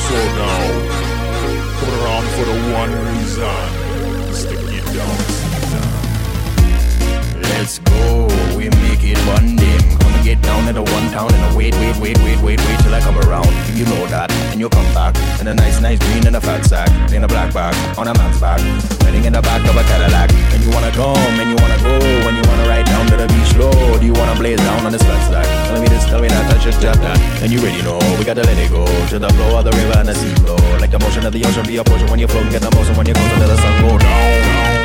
So now, put her on for the one reason. Stick it down, Caesar. Let's go, we make it one day. Come and get down at the one town and wait till I come around. You know that, and you come back in a nice green and a fat sack, in a black bag on a man's back, riding in the back of a Cadillac. And you wanna come, and you wanna go, and you wanna ride down to the beach low. Do you wanna blaze down on this flat stack? Tell me this, tell me that, I should tap that. And you already know, we gotta let it go to the flow of the river and the sea flow. Like the motion of the ocean, be a portion when you float, get the motion when you go to let the sun go down.